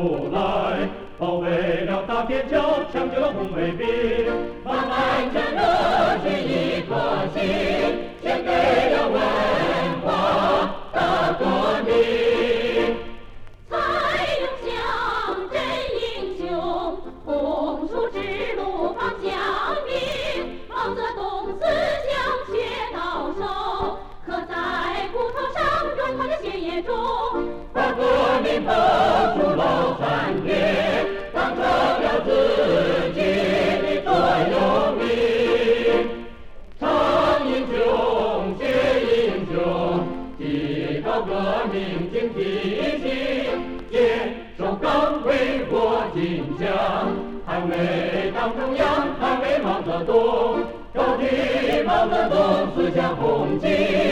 出来，保卫了大铁桥，抢救了红卫兵，把爱将热血一颗心献给了文化大革命。 才勇向真英雄，红树之路方向明。毛泽东思想学到手，刻在骨头上，融化在血液中。 把革命跑出老山野，当成了自己的座右铭。唱英雄，写英雄，提高革命警惕性，坚守岗位握紧枪，捍卫党中央，捍卫毛泽东，高举毛泽东思想红旗。